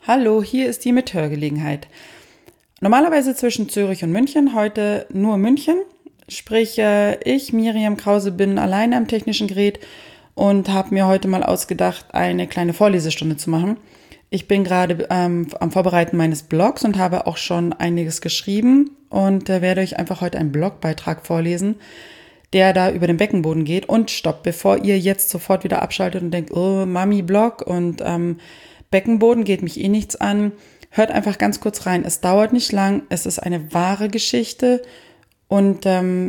Hallo, hier ist die Mithörgelegenheit. Normalerweise zwischen Zürich und München, heute nur München. Sprich, ich, Miriam Krause, bin alleine am technischen Gerät und habe mir heute mal ausgedacht, eine kleine Vorlesestunde zu machen. Ich bin gerade am Vorbereiten meines Blogs und habe auch schon einiges geschrieben und werde euch einfach heute einen Blogbeitrag vorlesen, der da über den Beckenboden geht. Und stopp, bevor ihr jetzt sofort wieder abschaltet und denkt, oh, Mami Blog und Beckenboden geht mich eh nichts an. Hört einfach ganz kurz rein. Es dauert nicht lang. Es ist eine wahre Geschichte. Und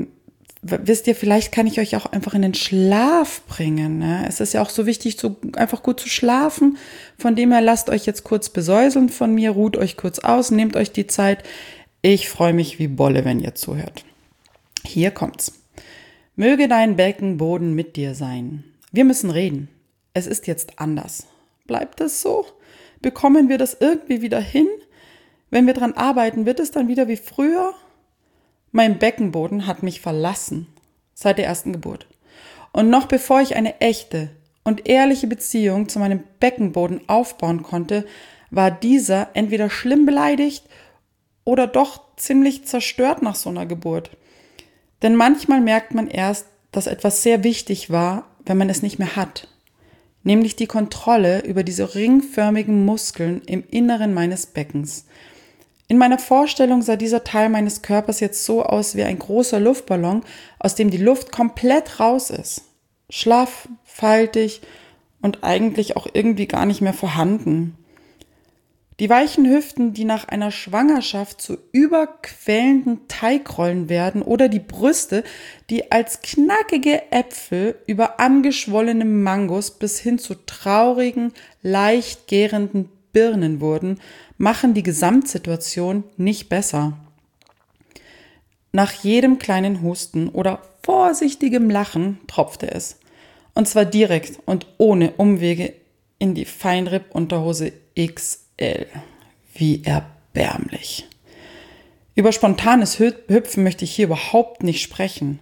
wisst ihr, vielleicht kann ich euch auch einfach in den Schlaf bringen. Ne? Es ist ja auch so wichtig, einfach gut zu schlafen. Von dem her lasst euch jetzt kurz besäuseln von mir. Ruht euch kurz aus. Nehmt euch die Zeit. Ich freue mich wie Bolle, wenn ihr zuhört. Hier kommt's. Möge dein Beckenboden mit dir sein. Wir müssen reden. Es ist jetzt anders. Bleibt es so? Bekommen wir das irgendwie wieder hin? Wenn wir dran arbeiten, wird es dann wieder wie früher? Mein Beckenboden hat mich verlassen, seit der ersten Geburt. Und noch bevor ich eine echte und ehrliche Beziehung zu meinem Beckenboden aufbauen konnte, war dieser entweder schlimm beleidigt oder doch ziemlich zerstört nach so einer Geburt. Denn manchmal merkt man erst, dass etwas sehr wichtig war, wenn man es nicht mehr hat. Nämlich die Kontrolle über diese ringförmigen Muskeln im Inneren meines Beckens. In meiner Vorstellung sah dieser Teil meines Körpers jetzt so aus wie ein großer Luftballon, aus dem die Luft komplett raus ist. Schlaff, faltig und eigentlich auch irgendwie gar nicht mehr vorhanden. Die weichen Hüften, die nach einer Schwangerschaft zu überquellenden Teigrollen werden, oder die Brüste, die als knackige Äpfel über angeschwollene Mangos bis hin zu traurigen, leicht gärenden Birnen wurden, machen die Gesamtsituation nicht besser. Nach jedem kleinen Husten oder vorsichtigem Lachen tropfte es. Und zwar direkt und ohne Umwege in die Feinripp-Unterhose XL. Wie erbärmlich. Über spontanes Hüpfen möchte ich hier überhaupt nicht sprechen.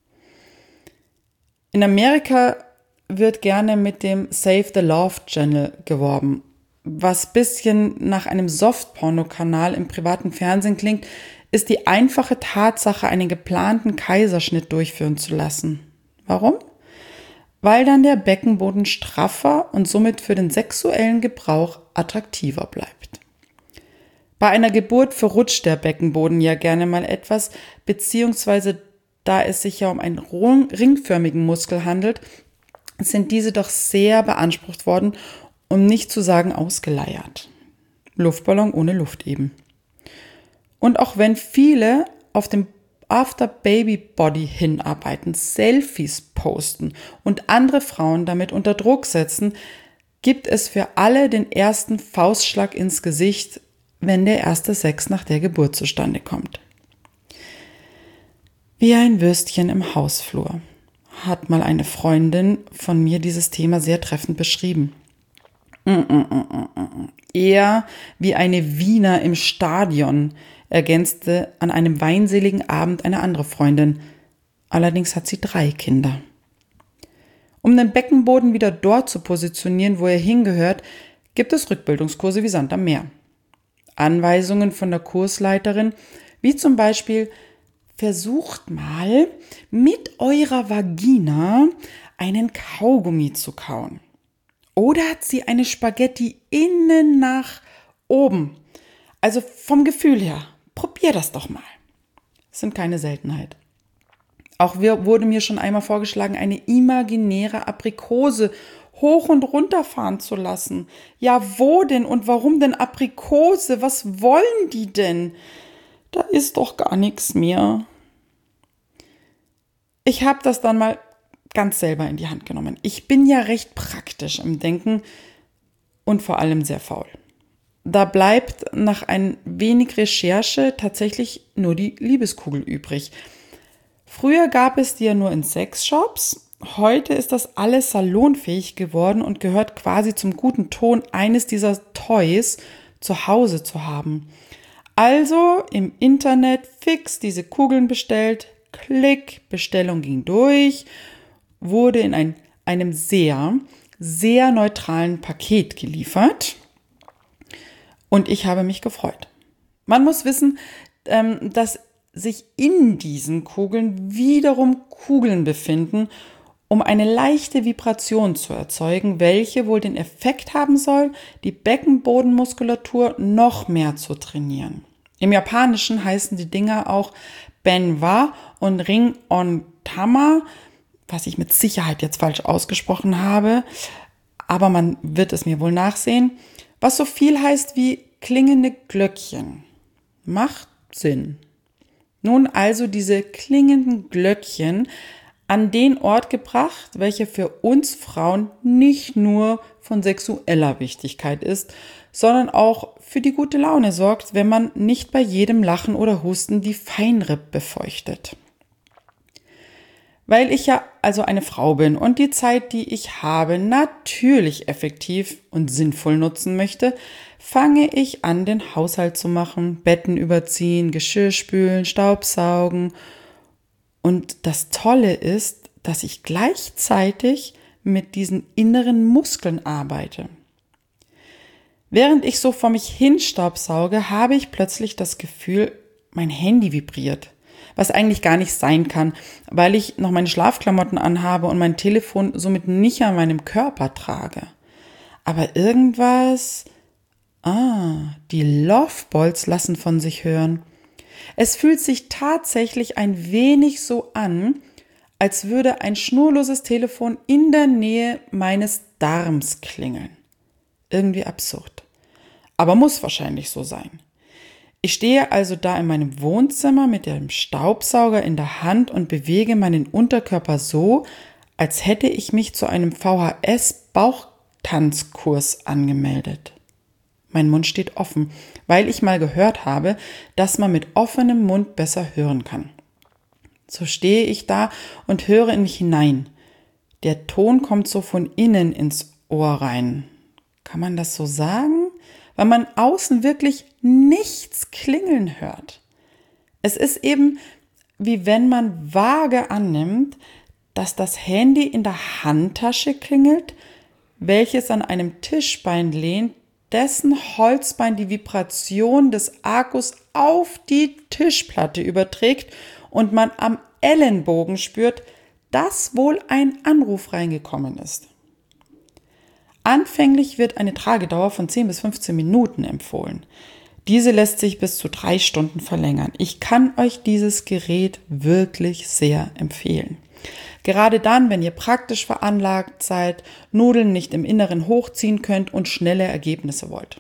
In Amerika wird gerne mit dem Save the Love Channel geworben, was bisschen nach einem Softporno-Kanal im privaten Fernsehen klingt, ist die einfache Tatsache, einen geplanten Kaiserschnitt durchführen zu lassen. Warum? Weil dann der Beckenboden straffer und somit für den sexuellen Gebrauch attraktiver bleibt. Bei einer Geburt verrutscht der Beckenboden ja gerne mal etwas, beziehungsweise da es sich ja um einen ringförmigen Muskel handelt, sind diese doch sehr beansprucht worden, um nicht zu sagen ausgeleiert. Luftballon ohne Luft eben. Und auch wenn viele auf dem After-Baby-Body hinarbeiten, Selfies posten und andere Frauen damit unter Druck setzen, gibt es für alle den ersten Faustschlag ins Gesicht, wenn der erste Sex nach der Geburt zustande kommt. Wie ein Würstchen im Hausflur, hat mal eine Freundin von mir dieses Thema sehr treffend beschrieben. Eher wie eine Wiener im Stadion, ergänzte an einem weinseligen Abend eine andere Freundin. Allerdings hat sie 3 Kinder. Um den Beckenboden wieder dort zu positionieren, wo er hingehört, gibt es Rückbildungskurse wie Sand am Meer. Anweisungen von der Kursleiterin, wie zum Beispiel: Versucht mal, mit eurer Vagina einen Kaugummi zu kauen. Oder zieht eine Spaghetti innen nach oben. Also vom Gefühl her. Probier das doch mal. Das sind keine Seltenheit. Auch wurde mir schon einmal vorgeschlagen, eine imaginäre Aprikose hoch und runter fahren zu lassen. Ja, wo denn und warum denn Aprikose? Was wollen die denn? Da ist doch gar nichts mehr. Ich habe das dann mal ganz selber in die Hand genommen. Ich bin ja recht praktisch im Denken und vor allem sehr faul. Da bleibt nach ein wenig Recherche tatsächlich nur die Liebeskugel übrig. Früher gab es die ja nur in Sexshops. Heute ist das alles salonfähig geworden und gehört quasi zum guten Ton, eines dieser Toys zu Hause zu haben. Also im Internet fix diese Kugeln bestellt, Klick, Bestellung ging durch, wurde in einem sehr, sehr neutralen Paket geliefert. Und ich habe mich gefreut. Man muss wissen, dass sich in diesen Kugeln wiederum Kugeln befinden, um eine leichte Vibration zu erzeugen, welche wohl den Effekt haben soll, die Beckenbodenmuskulatur noch mehr zu trainieren. Im Japanischen heißen die Dinger auch Benwa und Ring on Tama, was ich mit Sicherheit jetzt falsch ausgesprochen habe, aber man wird es mir wohl nachsehen, was so viel heißt wie klingende Glöckchen. Macht Sinn. Nun also diese klingenden Glöckchen an den Ort gebracht, welcher für uns Frauen nicht nur von sexueller Wichtigkeit ist, sondern auch für die gute Laune sorgt, wenn man nicht bei jedem Lachen oder Husten die Feinripp befeuchtet. Weil ich ja also eine Frau bin und die Zeit, die ich habe, natürlich effektiv und sinnvoll nutzen möchte, fange ich an, den Haushalt zu machen, Betten überziehen, Geschirr spülen, Staubsaugen. Und das Tolle ist, dass ich gleichzeitig mit diesen inneren Muskeln arbeite. Während ich so vor mich hin staubsauge, habe ich plötzlich das Gefühl, mein Handy vibriert. Was eigentlich gar nicht sein kann, weil ich noch meine Schlafklamotten anhabe und mein Telefon somit nicht an meinem Körper trage. Aber irgendwas, die Loveballs lassen von sich hören. Es fühlt sich tatsächlich ein wenig so an, als würde ein schnurloses Telefon in der Nähe meines Darms klingeln. Irgendwie absurd. Aber muss wahrscheinlich so sein. Ich stehe also da in meinem Wohnzimmer mit dem Staubsauger in der Hand und bewege meinen Unterkörper so, als hätte ich mich zu einem VHS-Bauchtanzkurs angemeldet. Mein Mund steht offen, weil ich mal gehört habe, dass man mit offenem Mund besser hören kann. So stehe ich da und höre in mich hinein. Der Ton kommt so von innen ins Ohr rein. Kann man das so sagen? Weil man außen wirklich nichts klingeln hört. Es ist eben, wie wenn man vage annimmt, dass das Handy in der Handtasche klingelt, welches an einem Tischbein lehnt, dessen Holzbein die Vibration des Akkus auf die Tischplatte überträgt und man am Ellenbogen spürt, dass wohl ein Anruf reingekommen ist. Anfänglich wird eine Tragedauer von 10 bis 15 Minuten empfohlen. Diese lässt sich bis zu 3 Stunden verlängern. Ich kann euch dieses Gerät wirklich sehr empfehlen. Gerade dann, wenn ihr praktisch veranlagt seid, Nudeln nicht im Inneren hochziehen könnt und schnelle Ergebnisse wollt.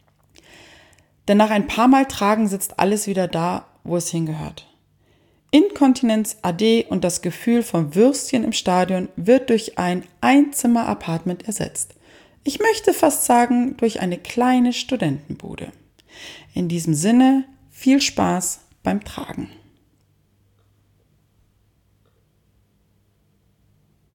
Denn nach ein paar Mal tragen sitzt alles wieder da, wo es hingehört. Inkontinenz AD und das Gefühl vom Würstchen im Stadion wird durch ein Einzimmer-Apartment ersetzt. Ich möchte fast sagen, durch eine kleine Studentenbude. In diesem Sinne, viel Spaß beim Tragen.